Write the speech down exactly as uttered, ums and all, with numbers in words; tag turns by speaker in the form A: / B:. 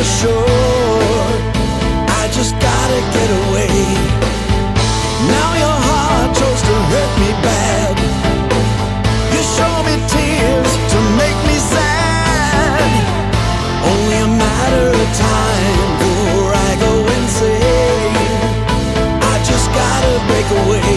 A: the shore. I just gotta get away. Now your heart chose to hurt me bad. You show me tears to make me sad. Only a matter of time before I go insane. I just gotta break away.